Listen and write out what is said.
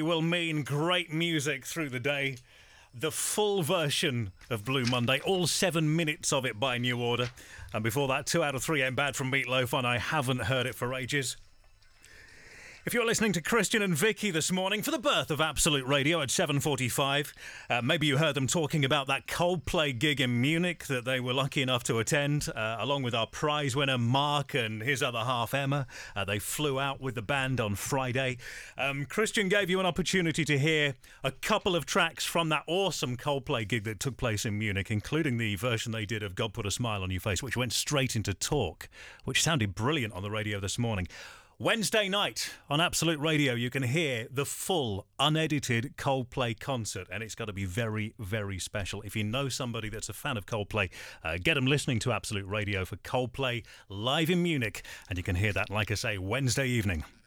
will mean great music through the day. The full version of Blue Monday, all 7 minutes of it by New Order. And before that, 2 out of 3 Ain't Bad from Meatloaf, and I haven't heard it for ages. If you're listening to Christian and Vicky this morning for the birth of Absolute Radio at 7:45, maybe you heard them talking about that Coldplay gig in Munich that they were lucky enough to attend, along with our prize winner Mark and his other half Emma. They flew out with the band on Friday. Christian gave you an opportunity to hear a couple of tracks from that awesome Coldplay gig that took place in Munich, including the version they did of God Put a Smile on Your Face, which went straight into talk, which sounded brilliant on the radio this morning. Wednesday night on Absolute Radio, you can hear the full, unedited Coldplay concert, and it's got to be very, very special. If you know somebody that's a fan of Coldplay, get them listening to Absolute Radio for Coldplay live in Munich, and you can hear that, like I say, Wednesday evening.